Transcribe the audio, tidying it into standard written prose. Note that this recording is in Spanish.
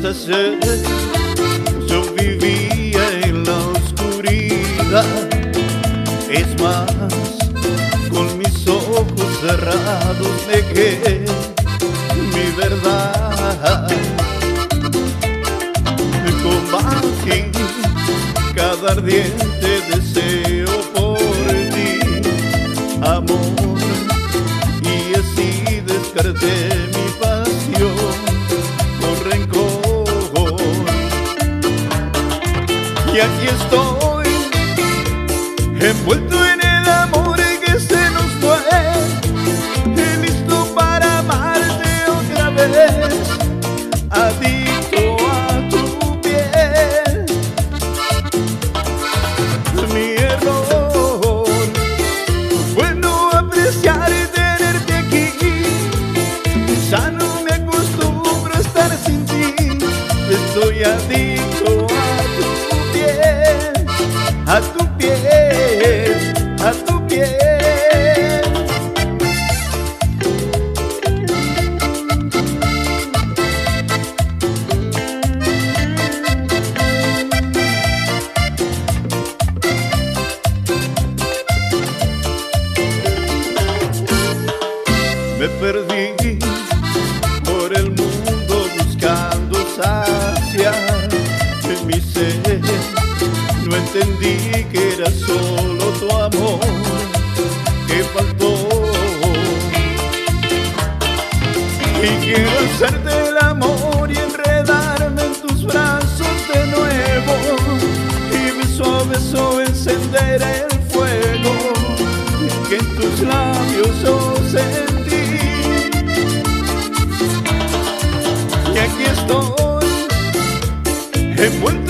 ayer yo vivía en la oscuridad. Es más, con mis ojos cerrados negué mi verdad. Combatí cada ardiente deseo por ti, amor, y así descarté mi pasión con rencor. Y aquí estoy, envuelto en el amor que se nos fue, listo para amarte otra vez, adicto a tu piel. Mi error fue no apreciar y tenerte aquí. Ya no me acostumbro a estar sin ti. Estoy adicto a tu piel, a tu piel, a tu piel. Me perdí por el mundo buscando saciar mi sed. No entendí que era solo tu amor que faltó. Y quiero hacerte el amor y enredarme en tus brazos de nuevo, y beso a beso encender el fuego que en tus labios yo sentí. Y aquí estoy, envuelto